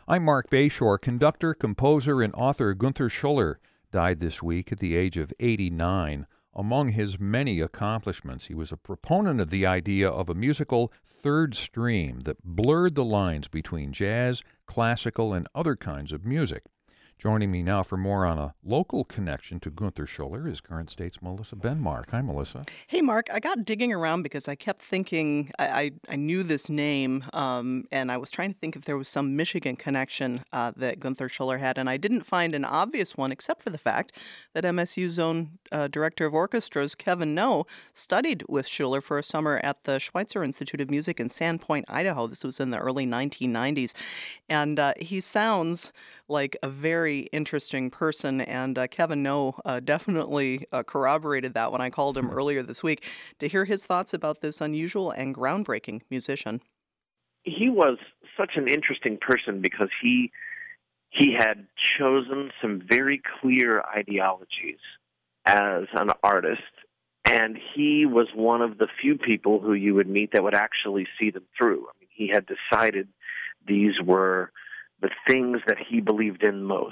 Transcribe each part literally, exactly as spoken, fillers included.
I'm Mark Bayshore. Conductor, composer, and author Gunther Schuller died this week at the age of eighty-nine. Among his many accomplishments, he was a proponent of the idea of a musical third stream that blurred the lines between jazz, classical, and other kinds of music. Joining me now for more on a local connection to Gunther Schuller is Current State's Melissa Benmark. Hi, Melissa. Hey, Mark. I got digging around because I kept thinking I, I, I knew this name, um, and I was trying to think if there was some Michigan connection uh, that Gunther Schuller had, and I didn't find an obvious one except for the fact that M S U's own uh, director of orchestras, Kevin No, studied with Schuller for a summer at the Schweitzer Institute of Music in Sandpoint, Idaho. This was in the early nineteen nineties, and uh, he sounds like a very interesting person, and uh, Kevin No uh, definitely uh, corroborated that when I called him earlier this week to hear his thoughts about this unusual and groundbreaking musician. He was such an interesting person because he he had chosen some very clear ideologies as an artist, and he was one of the few people who you would meet that would actually see them through. I mean, he had decided these were the things that he believed in most,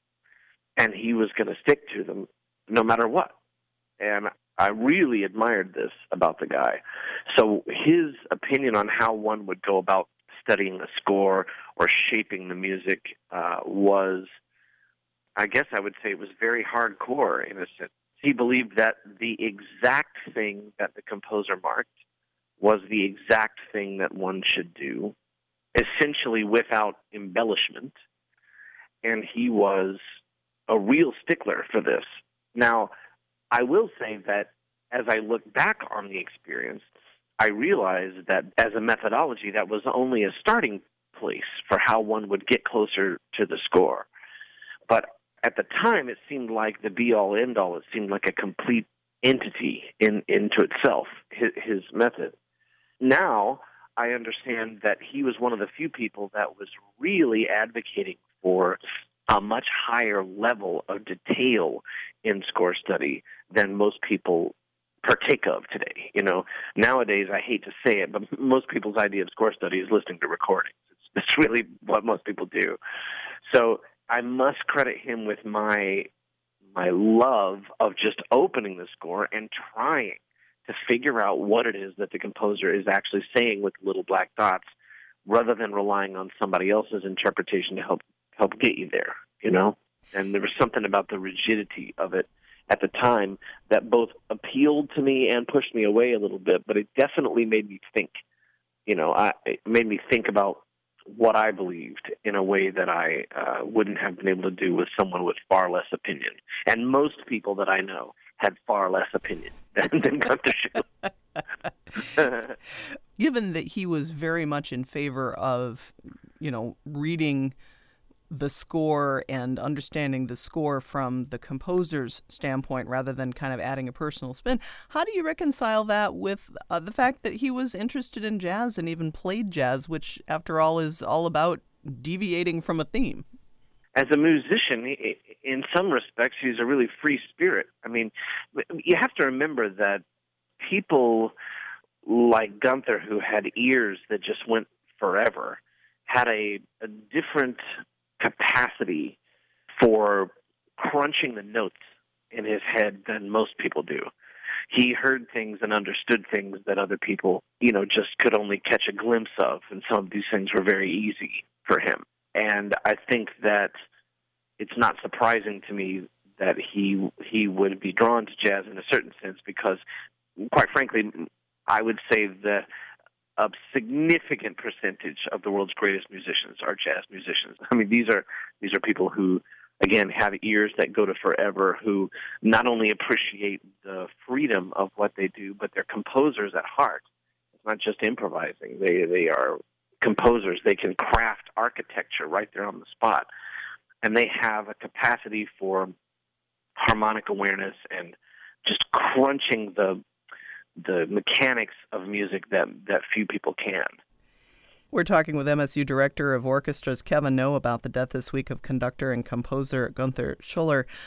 and he was going to stick to them no matter what. And I really admired this about the guy. So his opinion on how one would go about studying a score or shaping the music uh, was, I guess I would say it was very hardcore in a sense. He believed that the exact thing that the composer marked was the exact thing that one should do, essentially without embellishment, and he was a real stickler for this. Now, I will say that as I look back on the experience, I realized that as a methodology, that was only a starting place for how one would get closer to the score. But at the time, it seemed like the be-all, end-all. It seemed like a complete entity in into itself, his, his method. Now, I understand that he was one of the few people that was really advocating for a much higher level of detail in score study than most people partake of today. You know, nowadays, I hate to say it, but most people's idea of score study is listening to recordings. It's, it's really what most people do. So I must credit him with my my love of just opening the score and trying to figure out what it is that the composer is actually saying with little black dots, rather than relying on somebody else's interpretation to help help get you there, you know? And there was something about the rigidity of it at the time that both appealed to me and pushed me away a little bit, but it definitely made me think. You know, I, it made me think about what I believed in a way that I uh, wouldn't have been able to do with someone with far less opinion. And most people that I know had far less opinion than, than Gunther Schuller. Given that he was very much in favor of, you know, reading the score and understanding the score from the composer's standpoint rather than kind of adding a personal spin, how do you reconcile that with uh, the fact that he was interested in jazz and even played jazz, which, after all, is all about deviating from a theme? As a musician, in some respects, he's a really free spirit. I mean, you have to remember that people like Gunther, who had ears that just went forever, had a, a different capacity for crunching the notes in his head than most people do. He heard things and understood things that other people, you know, just could only catch a glimpse of, and some of these things were very easy for him. And I think that it's not surprising to me that he he would be drawn to jazz in a certain sense because, quite frankly, I would say that a significant percentage of the world's greatest musicians are jazz musicians. I mean, these are these are people who, again, have ears that go to forever, who not only appreciate the freedom of what they do, but they're composers at heart. It's not just improvising. They they are composers. They can craft architecture right there on the spot. And they have a capacity for harmonic awareness and just crunching the the mechanics of music that, that few people can. We're talking with M S U Director of Orchestras Kevin No about the death this week of conductor and composer Gunther Schuller.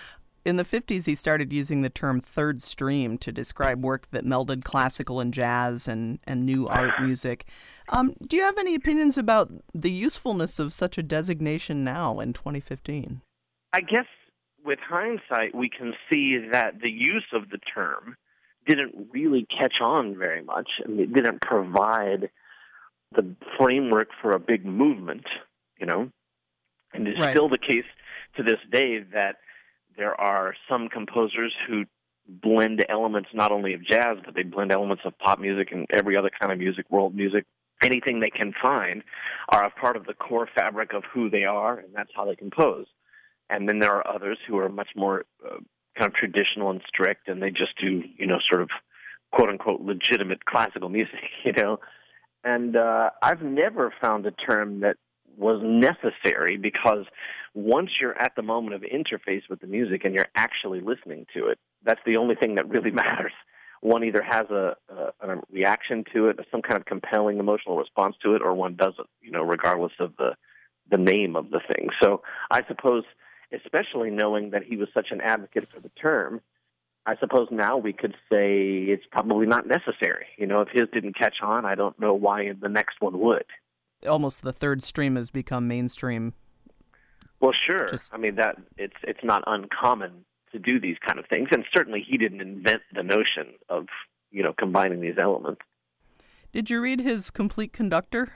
In the fifties, he started using the term third stream to describe work that melded classical and jazz and, and new art music. Um, do you have any opinions about the usefulness of such a designation now in twenty fifteen? I guess with hindsight, we can see that the use of the term didn't really catch on very much. I mean, it didn't provide the framework for a big movement, you know. And it's Right. still the case to this day that there are some composers who blend elements not only of jazz, but they blend elements of pop music and every other kind of music, world music. Anything they can find are a part of the core fabric of who they are, and that's how they compose. And then there are others who are much more uh, kind of traditional and strict, and they just do, you know, sort of quote-unquote legitimate classical music, you know. And uh, I've never found a term that was necessary, because once you're at the moment of interface with the music and you're actually listening to it, that's the only thing that really matters. One either has a, a, a reaction to it, some kind of compelling emotional response to it, or one doesn't, you know, regardless of the, the name of the thing. So I suppose, especially knowing that he was such an advocate for the term, I suppose now we could say it's probably not necessary. You know, if his didn't catch on, I don't know why the next one would. Almost the third stream has become mainstream. Well, sure. Just- I mean, that it's it's not uncommon to do these kind of things, and certainly he didn't invent the notion of, you know, combining these elements. Did you read his Complete Conductor?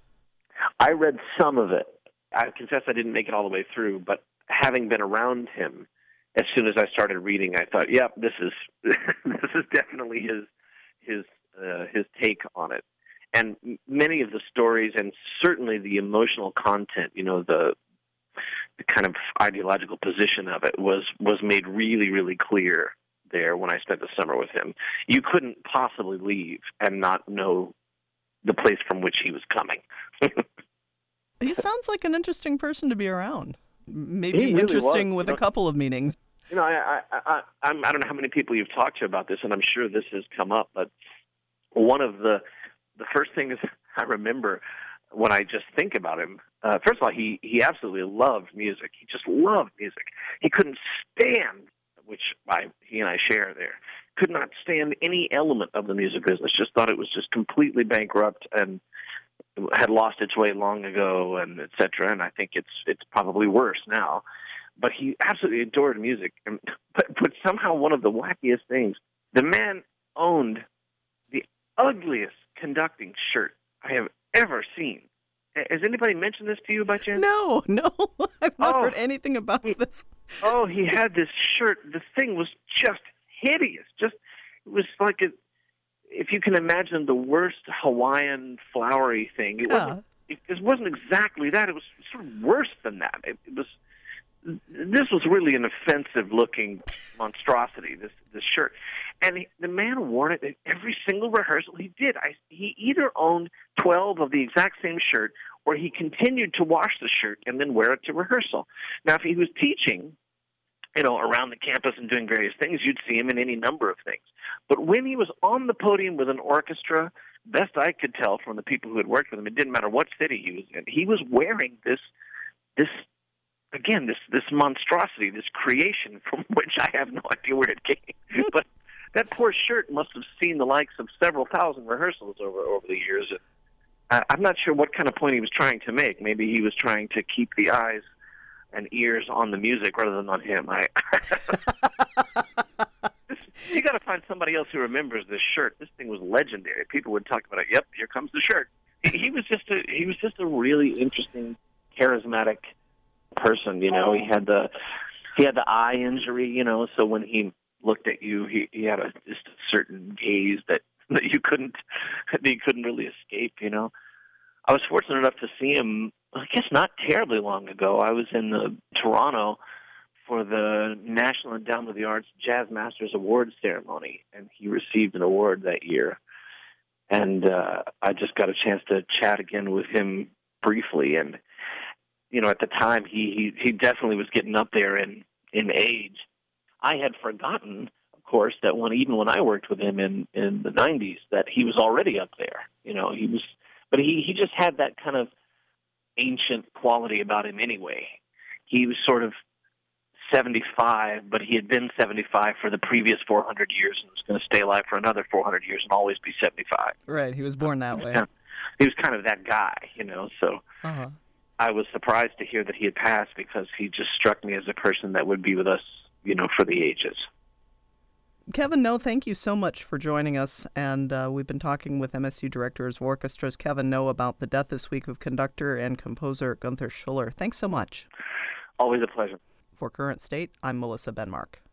I read some of it. I confess I didn't make it all the way through, but having been around him, as soon as I started reading, I thought, "Yep, this is this is definitely his his uh, his take on it." And many of the stories, and certainly the emotional content, you know, the the kind of ideological position of it was was made really, really clear there when I spent the summer with him. You couldn't possibly leave and not know the place from which he was coming. He sounds like an interesting person to be around. Maybe He really interesting was. with You a know- couple of meanings. You know, I, I, I, I'm, I don't know how many people you've talked to about this, and I'm sure this has come up, but one of the the first things I remember when I just think about him, uh, first of all, he, he absolutely loved music. He just loved music. He couldn't stand, which I, he and I share there, could not stand any element of the music business, just thought it was just completely bankrupt and had lost its way long ago, and et cetera. And I think it's it's probably worse now. But he absolutely adored music. And, but, but somehow one of the wackiest things, the man owned the ugliest conducting shirt I have ever seen. Has anybody mentioned this to you by chance? No, no, I've not Oh. heard anything about this. Oh, he had this shirt. The thing was just hideous. Just it was like a, if you can imagine the worst Hawaiian flowery thing. It Yeah. wasn't. It, it wasn't exactly that. It was sort of worse than that. It, it was. This was really an offensive-looking monstrosity. This this shirt, and he, the man wore it at every single rehearsal he did. I, he either owned twelve of the exact same shirt, or he continued to wash the shirt and then wear it to rehearsal. Now, if he was teaching, you know, around the campus and doing various things, you'd see him in any number of things. But when he was on the podium with an orchestra, best I could tell from the people who had worked with him, it didn't matter what city he was in, he was wearing this this. Again, this this monstrosity, this creation from which I have no idea where it came. But that poor shirt must have seen the likes of several thousand rehearsals over over the years. And I, I'm not sure what kind of point he was trying to make. Maybe he was trying to keep the eyes and ears on the music rather than on him. I, you got to find somebody else who remembers this shirt. This thing was legendary. People would talk about it. Yep, here comes the shirt. He, he was just a he was just a really interesting, charismatic person. You know, he had the he had the eye injury. You know, so when he looked at you, he, he had a just a certain gaze that, that you couldn't that you couldn't really escape. You know, I was fortunate enough to see him. I guess not terribly long ago. I was in the Toronto for the National Endowment of the Arts Jazz Masters Awards ceremony, and he received an award that year. And uh, I just got a chance to chat again with him briefly, and you know, at the time, he, he, he definitely was getting up there in, in age. I had forgotten, of course, that when even when I worked with him in, in the nineties, that he was already up there. You know, he was, but he, he just had that kind of ancient quality about him anyway. He was sort of seventy-five, but he had been seventy-five for the previous four hundred years and was going to stay alive for another four hundred years and always be seventy-five. Right, he was born that He was way. kind of, he was kind of that guy, you know, so Uh-huh. I was surprised to hear that he had passed because he just struck me as a person that would be with us, you know, for the ages. Kevin No, thank you so much for joining us. And uh, we've been talking with M S U Directors of Orchestras Kevin No about the death this week of conductor and composer Gunther Schuller. Thanks so much. Always a pleasure. For Current State, I'm Melissa Benmark.